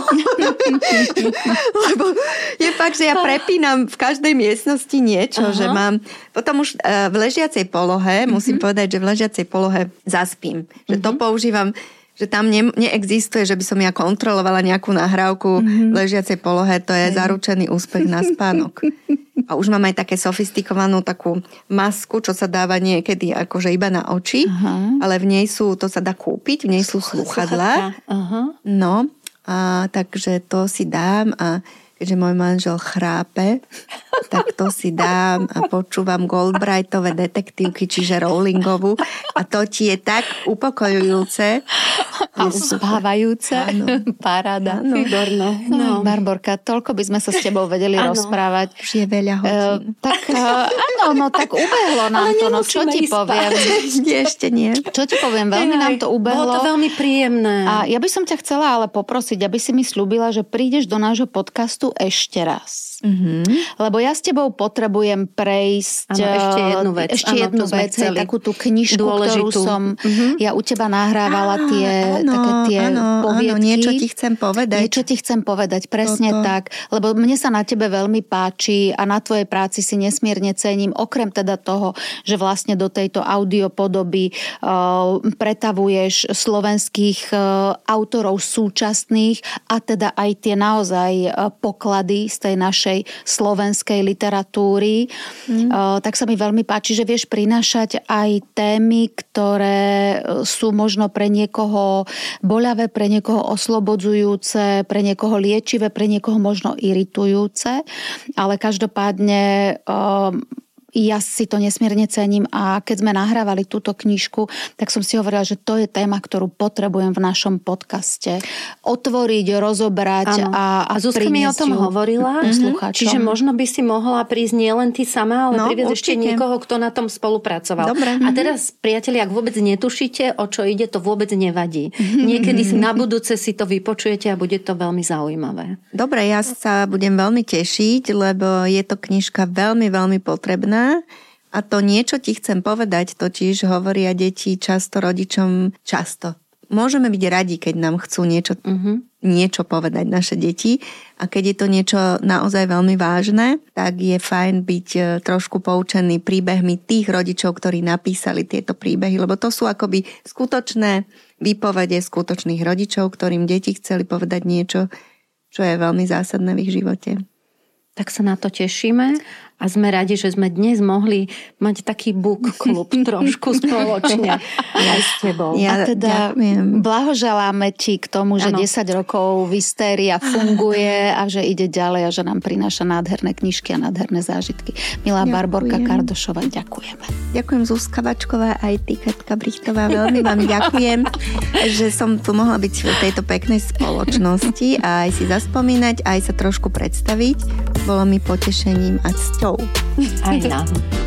Lebo je fakt, že ja prepínam v každej miestnosti niečo, uh-huh. že mám... Potom už uh, v ležiacej polohe, uh-huh. musím povedať, že v ležiacej polohe zaspím. Že uh-huh. to používam... že tam ne, neexistuje, že by som ja kontrolovala nejakú nahrávku mm-hmm. v ležiacej polohe, to je zaručený úspech na spánok. A už mám aj také sofistikovanú takú masku, čo sa dáva niekedy akože iba na oči, uh-huh. ale v nej sú, to sa dá kúpiť, v nej sú slúchadlá. Uh-huh. No, a takže to si dám a keďže môj manžel chrápe, tak to si dám a počúvam Goldbrightove detektívky, čiže Rowlingovú a to ti je tak upokojujúce. A uspávajúce. Áno. Paráda. Áno. Výborné. No. Barborka, toľko by sme sa s tebou vedeli ano. rozprávať. Už je veľa hodín. Uh, tak uh, áno, no tak ubehlo nám to. No čo ti poviem? Ešte nie. Čo ti poviem? Veľmi nám to ubehlo. Bolo to veľmi príjemné. A ja by som ťa chcela ale poprosiť, aby si mi slúbila, že prídeš do nášho podcastu ešte raz. Mm-hmm. Lebo ja s tebou potrebujem prejsť ano, ešte jednu vec, ešte ano, jednu vec hej, takú tú knižku, dôležitú. Ktorú som mm-hmm. ja u teba nahrávala tie, áno, také tie áno, poviedky. Áno, niečo ti chcem povedať. Niečo ti chcem povedať, presne Toto. tak. Lebo mne sa na tebe veľmi páči a na tvojej práci si nesmierne cením, okrem teda toho, že vlastne do tejto audiopodoby uh, pretavuješ slovenských uh, autorov súčasných a teda aj tie naozaj uh, poklady z tej našej slovenskej literatúry. Mm. Tak sa mi veľmi páči, že vieš prinášať aj témy, ktoré sú možno pre niekoho boľavé, pre niekoho oslobodzujúce, pre niekoho liečivé, pre niekoho možno iritujúce. Ale každopádne ja si to nesmierne cením a keď sme nahrávali túto knižku, tak som si hovorila, že to je téma, ktorú potrebujem v našom podcaste otvoriť, rozobrať ano. a, a Zuzka mi o tom hovorila, mm-hmm. čiže možno by si mohla prísť nielen ty sama, ale no, priviesť ešte niekoho, kto na tom spolupracoval. Dobre. A teraz, priatelia, ak vôbec netušíte, o čo ide, to vôbec nevadí. Niekedy si na budúce si to vypočujete a bude to veľmi zaujímavé. Dobre, ja sa budem veľmi tešiť, lebo je to knižka veľmi, veľmi potrebná. A to niečo ti chcem povedať, totiž hovoria deti často rodičom, často. Môžeme byť radi, keď nám chcú niečo, uh-huh. niečo povedať naše deti a keď je to niečo naozaj veľmi vážne, tak je fajn byť trošku poučený príbehmi tých rodičov, ktorí napísali tieto príbehy, lebo to sú akoby skutočné výpovede skutočných rodičov, ktorým deti chceli povedať niečo, čo je veľmi zásadné v ich živote. Tak sa na to tešíme a sme radi, že sme dnes mohli mať taký book klub trošku spoločne aj s tebou. Ja, a teda ďakujem. Blahoželáme ti k tomu, že ano. desať rokov Vistéria funguje a že ide ďalej a že nám prináša nádherné knižky a nádherné zážitky. Milá ďakujem. Barborka Kardošová, ďakujeme. Ďakujem Zuzka Vačková aj ty, Katka Brichtová. Veľmi vám ďakujem, že som tu mohla byť v tejto peknej spoločnosti a aj si zaspomínať, aj sa trošku predstaviť. Bolo mi potešením a cťou. Aj nám.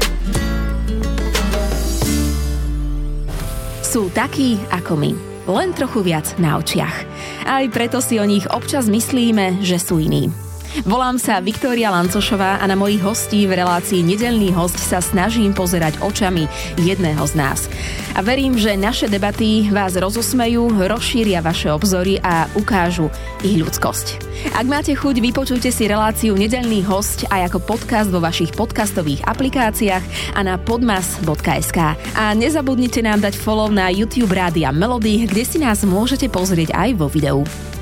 Sú takí ako my, len trochu viac na očiach. Aj preto si o nich občas myslíme, že sú iní. Volám sa Viktória Lancošová a na mojich hostí v relácii Nedeľný hosť sa snažím pozerať očami jedného z nás. A verím, že naše debaty vás rozosmejú, rozšíria vaše obzory a ukážu ich ľudskosť. Ak máte chuť, vypočujte si reláciu Nedeľný hosť aj ako podcast vo vašich podcastových aplikáciách a na podmas bodka es ká. A nezabudnite nám dať follow na YouTube Rádia Melody, kde si nás môžete pozrieť aj vo videu.